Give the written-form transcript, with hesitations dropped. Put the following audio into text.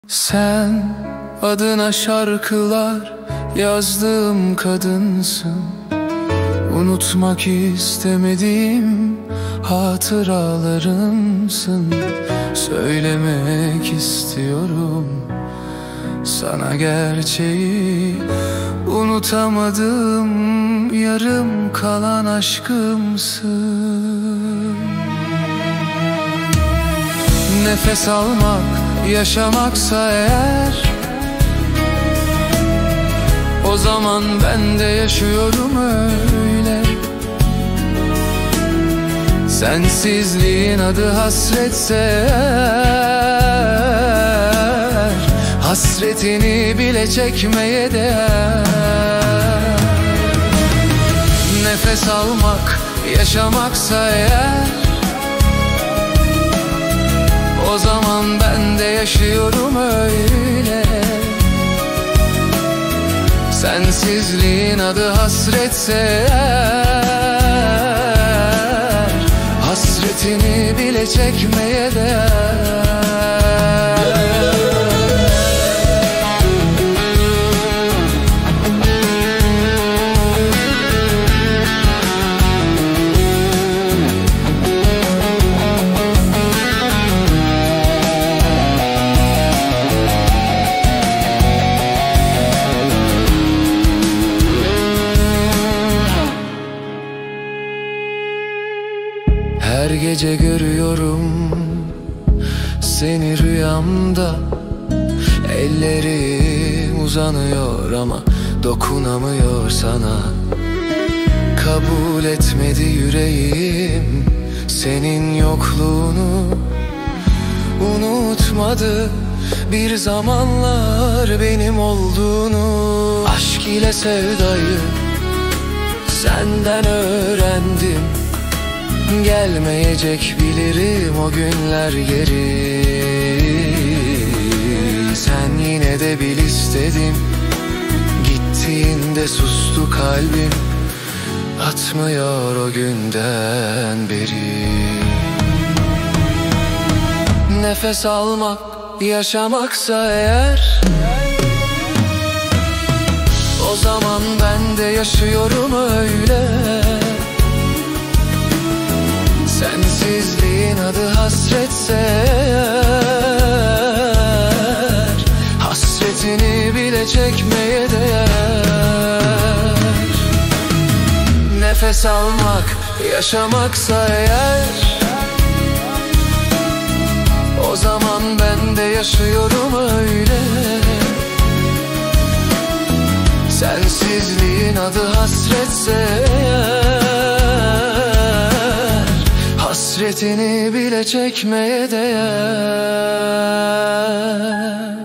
Sen adına şarkılar yazdığım kadınsın. Unutmak istemediğim hatıralarımsın. Söylemek istiyorum sana gerçeği. Unutamadım, yarım kalan aşkımsın. Nefes almak, yaşamaksa eğer, o zaman ben de yaşıyorum öyle. Sensizliğin adı hasretse eğer, hasretini bile çekmeye değer. Nefes almak, yaşamaksa eğer, o zaman ben de yaşıyorum öyle. Sensizliğin adı hasretse eğer, hasretini bile çekmeye değer. Her gece görüyorum seni rüyamda. Ellerim uzanıyor ama dokunamıyor sana. Kabul etmedi yüreğim senin yokluğunu. Unutmadı bir zamanlar benim olduğunu. Aşk ile sevdayı senden öğrendim. Gelmeyecek bilirim o günler geri. Sen yine de bil istedim. Gittiğinde sustu kalbim. Atmıyor o günden beri. Nefes almak, yaşamaksa eğer, o zaman ben de yaşıyorum öyle. Sensizliğin adı hasretse eğer, hasretini bile çekmeye değer. Nefes almak, yaşamaksa eğer, o zaman ben de yaşıyorum öyle. Sensizliğin adı hasretse eğer, hasretini bile çekmeye değer.